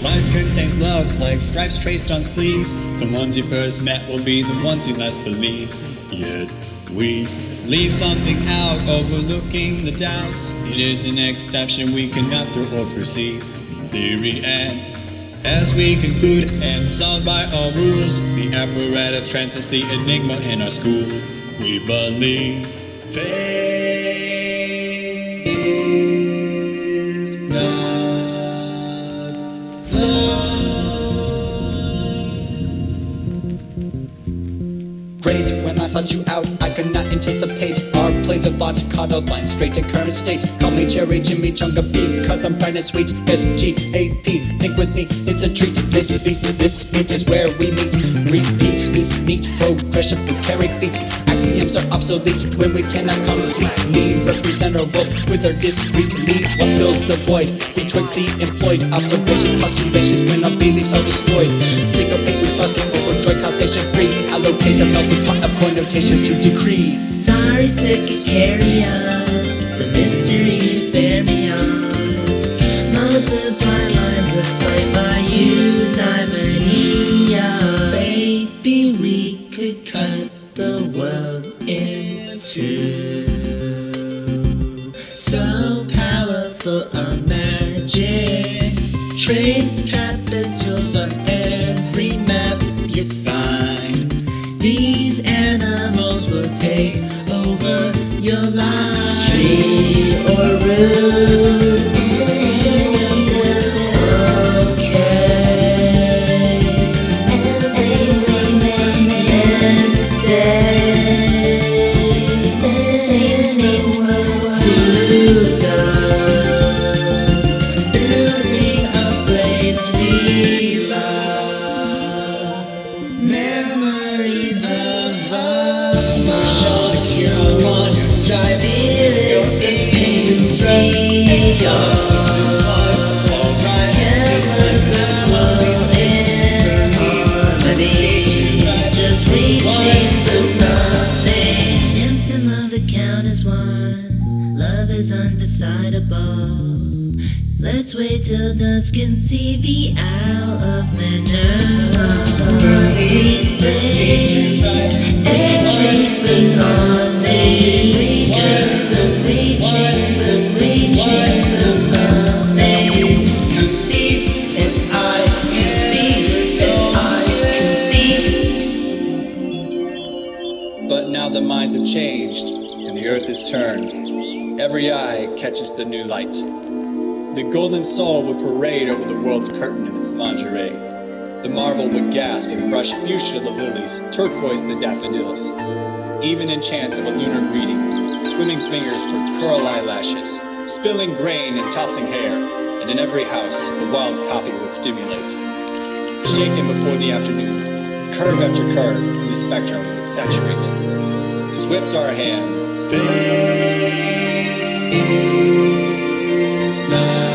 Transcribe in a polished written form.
Life contains loves like stripes traced on sleeves. The ones you first met will be the ones you last believe. Yet we leave something out, overlooking the doubts. It is an exception we cannot throw or perceive. Theory and as we conclude and solved by all rules, the apparatus transcends the enigma in our schools. We believe fate is not love. Great, when I sought you out, I could not anticipate our plays of thought, caught a line straight to current state. Call me Cherry Jimmy Chunga B, cause I'm fine and sweet. S-G-A-P, think with me, it's a treat. This beat is where we meet. Repeat this neat progression through carried feet. Axioms are obsolete when we cannot completely represent our world with our discrete leads. What fills the void betwixt the employed observations, postulations when our beliefs are destroyed. Syncopate with must be overjoyed, causation free. Allocate a melting pot of connotations to decree. Sorry, circuit carry on. The mystery fermions. Multiply lines of flight by you, diamond neon. Baby, we could cut the world in two. So powerful our magic. Trace capitals on every map you find. These animals will take over your life. Tree or root. Symptom of the count is one. Love is undecidable. Let's wait till dusk and see the Owl of Minerva. Seize the sea, and Jesus on me. Jesus, Jesus, Jesus on me. See if I can see, if I can see. But now the minds have changed, and the earth is turned. Every eye catches the new light. The golden soul would parade over the world's curtain in its lingerie. The marble would gasp and brush fuchsia the lilies, turquoise the daffodils. Even in chants of a lunar greeting, swimming fingers would curl eyelashes, spilling grain and tossing hair, and in every house the wild coffee would stimulate. Shaken before the afternoon, curve after curve in the spectrum would saturate. Swift our hands. Fate is not